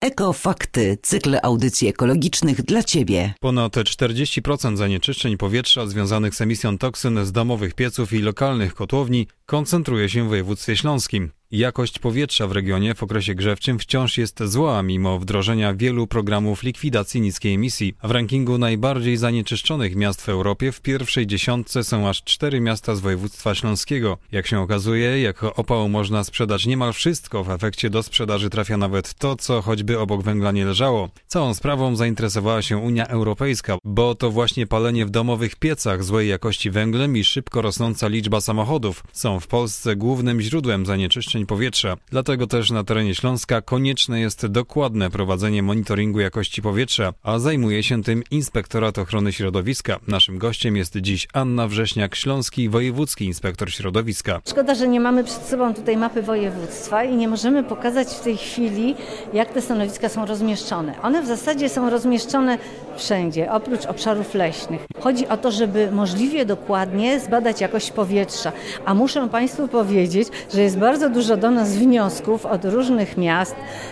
Ekofakty, cykl audycji ekologicznych dla Ciebie. Ponad 40% zanieczyszczeń powietrza związanych z emisją toksyn z domowych pieców i lokalnych kotłowni koncentruje się w województwie śląskim. Jakość powietrza w regionie w okresie grzewczym wciąż jest zła, mimo wdrożenia wielu programów likwidacji niskiej emisji. W rankingu najbardziej zanieczyszczonych miast w Europie w pierwszej dziesiątce są aż 4 miasta z województwa śląskiego. Jak się okazuje, jako opał można sprzedać niemal wszystko, w efekcie do sprzedaży trafia nawet to, co choćby obok węgla nie leżało. Całą sprawą zainteresowała się Unia Europejska, bo to właśnie palenie w domowych piecach złej jakości węglem i szybko rosnąca liczba samochodów są w Polsce głównym źródłem zanieczyszczeń powietrza. Dlatego też na terenie Śląska konieczne jest dokładne prowadzenie monitoringu jakości powietrza, a zajmuje się tym Inspektorat Ochrony Środowiska. Naszym gościem jest dziś Anna Wrześniak, śląski wojewódzki inspektor środowiska. Szkoda, że nie mamy przed sobą tutaj mapy województwa i nie możemy pokazać w tej chwili, jak te stanowiska są rozmieszczone. One w zasadzie są rozmieszczone wszędzie, oprócz obszarów leśnych. Chodzi o to, żeby możliwie dokładnie zbadać jakość powietrza. A muszę Państwu powiedzieć, że jest bardzo dużo do nas wniosków od różnych miast,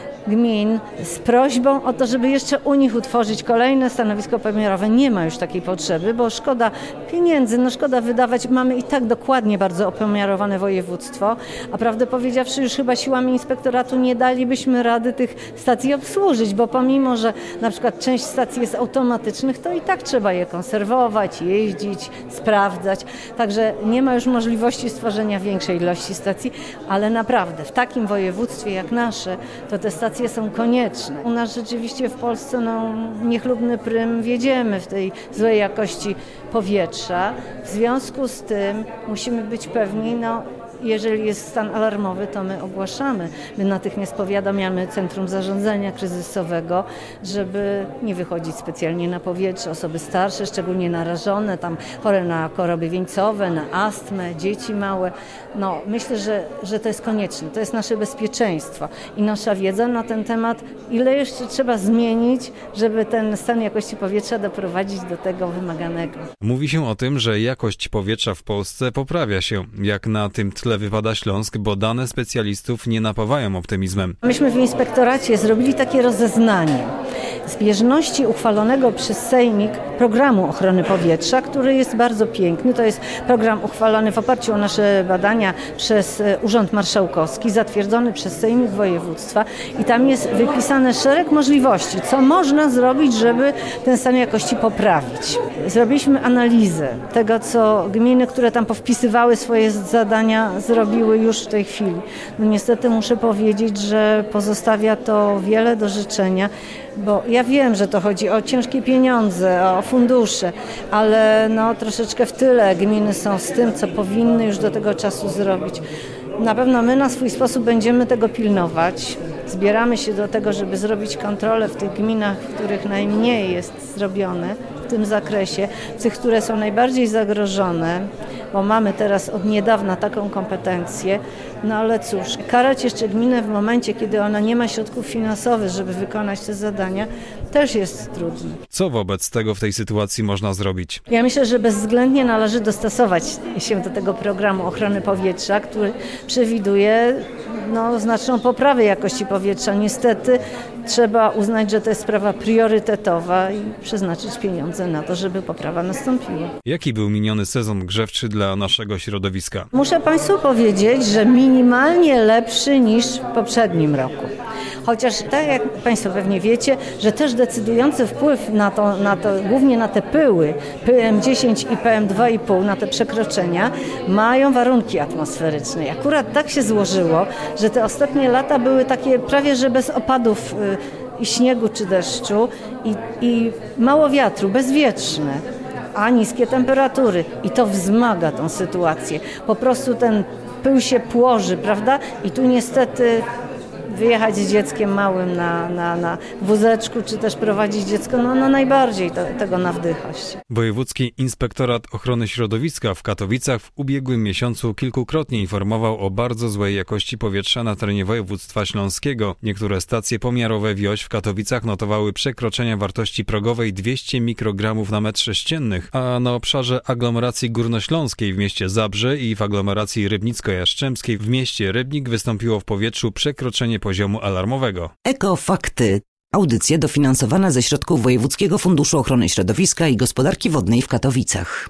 gmin z prośbą o to, żeby jeszcze u nich utworzyć kolejne stanowisko pomiarowe. Nie ma już takiej potrzeby, bo szkoda pieniędzy, szkoda wydawać. Mamy i tak dokładnie bardzo opomiarowane województwo, a prawdę powiedziawszy już chyba siłami inspektoratu nie dalibyśmy rady tych stacji obsłużyć, bo pomimo, że na przykład część stacji jest automatycznych, to i tak trzeba je konserwować, jeździć, sprawdzać. Także nie ma już możliwości stworzenia większej ilości stacji, ale naprawdę w takim województwie jak nasze, to te stacje są konieczne. U nas rzeczywiście w Polsce niechlubny prym wiedziemy w tej złej jakości powietrza. W związku z tym musimy być pewni, jeżeli jest stan alarmowy, to my ogłaszamy. My natychmiast powiadamiamy Centrum Zarządzania Kryzysowego, żeby nie wychodzić specjalnie na powietrze. Osoby starsze, szczególnie narażone, tam chore na choroby wieńcowe, na astmę, dzieci małe. Myślę, że to jest konieczne. To jest nasze bezpieczeństwo i nasza wiedza na ten temat, ile jeszcze trzeba zmienić, żeby ten stan jakości powietrza doprowadzić do tego wymaganego. Mówi się o tym, że jakość powietrza w Polsce poprawia się. Jak na tym tle wypada Śląsk, bo dane specjalistów nie napawają optymizmem. Myśmy w inspektoracie zrobili takie rozeznanie zbieżności uchwalonego przez Sejmik programu ochrony powietrza, który jest bardzo piękny. To jest program uchwalony w oparciu o nasze badania przez Urząd Marszałkowski, zatwierdzony przez Sejmik Województwa i tam jest wypisane szereg możliwości, co można zrobić, żeby ten stan jakości poprawić. Zrobiliśmy analizę tego, co gminy, które tam powpisywały swoje zadania, zrobiły już w tej chwili. Niestety muszę powiedzieć, że pozostawia to wiele do życzenia, bo ja wiem, że to chodzi o ciężkie pieniądze, o fundusze, ale troszeczkę w tyle gminy są z tym, co powinny już do tego czasu zrobić. Na pewno my na swój sposób będziemy tego pilnować. Zbieramy się do tego, żeby zrobić kontrolę w tych gminach, w których najmniej jest zrobione w tym zakresie, w tych, które są najbardziej zagrożone, bo mamy teraz od niedawna taką kompetencję, ale cóż, karać jeszcze gminę w momencie, kiedy ona nie ma środków finansowych, żeby wykonać te zadania, też jest trudne. Co wobec tego w tej sytuacji można zrobić? Ja myślę, że bezwzględnie należy dostosować się do tego programu ochrony powietrza, który przewiduje znaczną poprawę jakości powietrza. Niestety trzeba uznać, że to jest sprawa priorytetowa i przeznaczyć pieniądze na to, żeby poprawa nastąpiła. Jaki był miniony sezon grzewczy dla naszego środowiska? Muszę Państwu powiedzieć, że minimalnie lepszy niż w poprzednim roku. Chociaż tak jak Państwo pewnie wiecie, że też decydujący wpływ na to, głównie na te pyły, PM10 i PM2,5, na te przekroczenia, mają warunki atmosferyczne. I akurat tak się złożyło, że te ostatnie lata były takie prawie że bez opadów i śniegu czy deszczu i mało wiatru, bezwietrzne, a niskie temperatury. I to wzmaga tą sytuację. Po prostu ten pył się płoży, prawda? I tu niestety wyjechać z dzieckiem małym na wózeczku, czy też prowadzić dziecko, najbardziej tego nawdycha się. Wojewódzki Inspektorat Ochrony Środowiska w Katowicach w ubiegłym miesiącu kilkukrotnie informował o bardzo złej jakości powietrza na terenie województwa śląskiego. Niektóre stacje pomiarowe WIOŚ w Katowicach notowały przekroczenia wartości progowej 200 mikrogramów na metr sześcienny, a na obszarze aglomeracji górnośląskiej w mieście Zabrze i w aglomeracji rybnicko-jastrzębskiej w mieście Rybnik wystąpiło w powietrzu przekroczenie poziomu alarmowego. Ekofakty. Audycja dofinansowana ze środków Wojewódzkiego Funduszu Ochrony Środowiska i Gospodarki Wodnej w Katowicach.